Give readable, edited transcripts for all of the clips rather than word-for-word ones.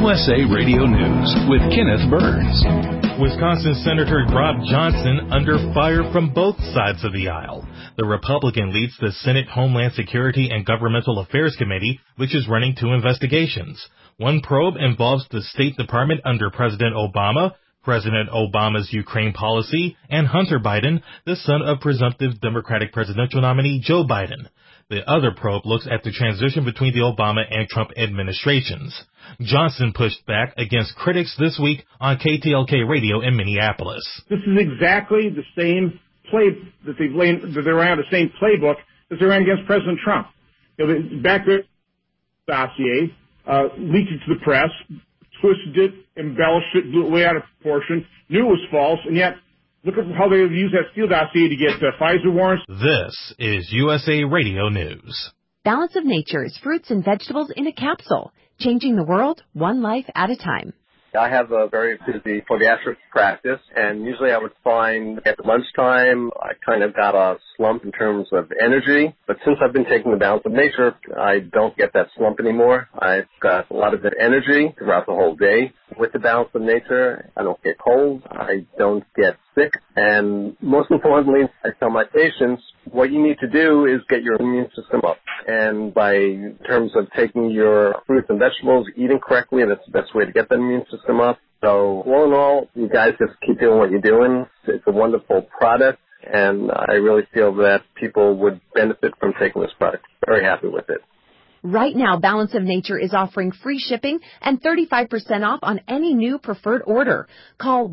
USA Radio News with Kenneth Burns. Wisconsin Senator Rob Johnson under fire from both sides of the aisle. The Republican leads the Senate Homeland Security and Governmental Affairs Committee, which is running 2 investigations. One probe involves the State Department under President Obama, President Obama's Ukraine policy, and Hunter Biden, the son of presumptive Democratic presidential nominee Joe Biden. The other probe looks at the transition between the Obama and Trump administrations. Johnson pushed back against critics this week on KTLK Radio in Minneapolis. This is exactly the same play that they ran, the same playbook that they ran against President Trump. The background dossier, leaked it to the press, twisted it, embellished it, blew it way out of proportion, knew it was false, and yet look at how they used that Steele dossier to get Pfizer warrants. This is USA Radio News. Balance of Nature is fruits and vegetables in a capsule, changing the world one life at a time. I have a very busy podiatric practice, and usually I would find at lunchtime I kind of got a slump in terms of energy. But since I've been taking the Balance of Nature, I don't get that slump anymore. I've got a lot of energy throughout the whole day. With the Balance of Nature, I don't get cold, I don't get sick, and most importantly, I tell my patients, what you need to do is get your immune system up. And in terms of taking your fruits and vegetables, eating correctly, that's the best way to get the immune system up. So all in all, you guys just keep doing what you're doing. It's a wonderful product, and I really feel that people would benefit from taking this product. Very happy with it. Right now, Balance of Nature is offering free shipping and 35% off on any new preferred order. Call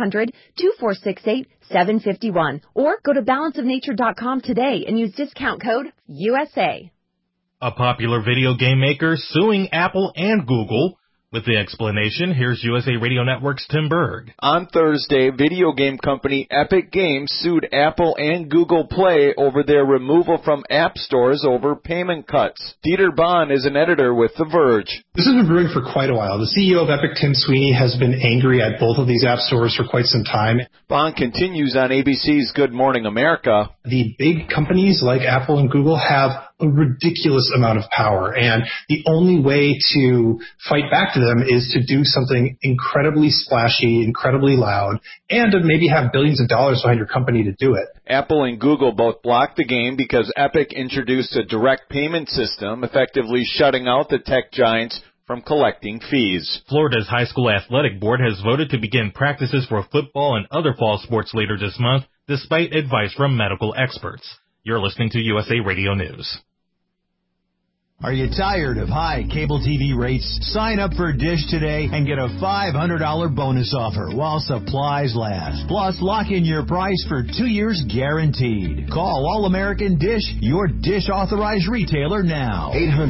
1-800-2468-751 or go to balanceofnature.com today and use discount code USA. A popular video game maker suing Apple and Google. With the explanation, here's USA Radio Network's Tim Berg. On Thursday, video game company Epic Games sued Apple and Google Play over their removal from app stores over payment cuts. Dieter Bahn is an editor with The Verge. This has been brewing for quite a while. The CEO of Epic, Tim Sweeney, has been angry at both of these app stores for quite some time. Bahn continues on ABC's Good Morning America. The big companies like Apple and Google have a ridiculous amount of power, and the only way to fight back to them is to do something incredibly splashy, incredibly loud, and to maybe have billions of dollars behind your company to do it. Apple and Google both blocked the game because Epic introduced a direct payment system, effectively shutting out the tech giants from collecting fees. Florida's high school athletic board has voted to begin practices for football and other fall sports later this month, despite advice from medical experts. You're listening to USA Radio News. Are you tired of high cable TV rates? Sign up for Dish today and get a $500 bonus offer while supplies last. Plus, lock in your price for 2 years guaranteed. Call All-American Dish, your Dish authorized retailer now.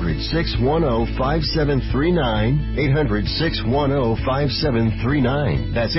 800-610-5739. 800-610-5739. That's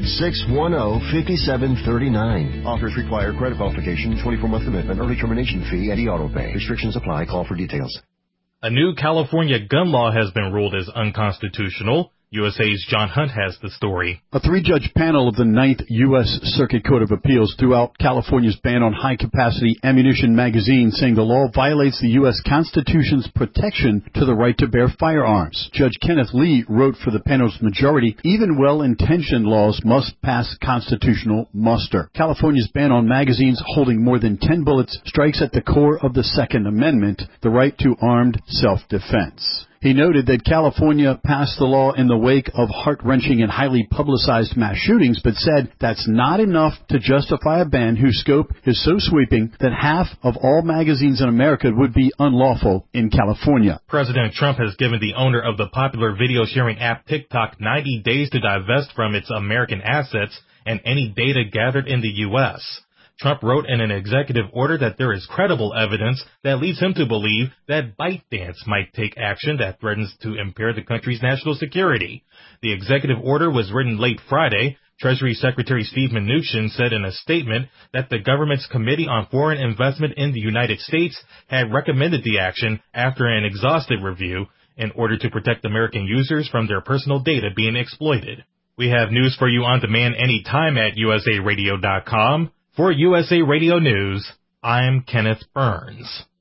800-610-5739. Offers require credit qualification, 24-month commitment, early termination fee, and e-auto pay. Restrictions apply. Call for details. A new California gun law has been ruled as unconstitutional. USA's John Hunt has the story. A 3-judge panel of the 9th U.S. Circuit Court of Appeals threw out California's ban on high-capacity ammunition magazines, saying the law violates the U.S. Constitution's protection to the right to bear firearms. Judge Kenneth Lee wrote for the panel's majority, even well-intentioned laws must pass constitutional muster. California's ban on magazines holding more than 10 bullets strikes at the core of the Second Amendment, the right to armed self-defense. He noted that California passed the law in the wake of heart-wrenching and highly publicized mass shootings, but said that's not enough to justify a ban whose scope is so sweeping that half of all magazines in America would be unlawful in California. President Trump has given the owner of the popular video-sharing app TikTok 90 days to divest from its American assets and any data gathered in the U.S. Trump wrote in an executive order that there is credible evidence that leads him to believe that ByteDance might take action that threatens to impair the country's national security. The executive order was written late Friday. Treasury Secretary Steve Mnuchin said in a statement that the government's Committee on Foreign Investment in the United States had recommended the action after an exhaustive review in order to protect American users from their personal data being exploited. We have news for you on demand anytime at usaradio.com. For USA Radio News, I'm Kenneth Burns.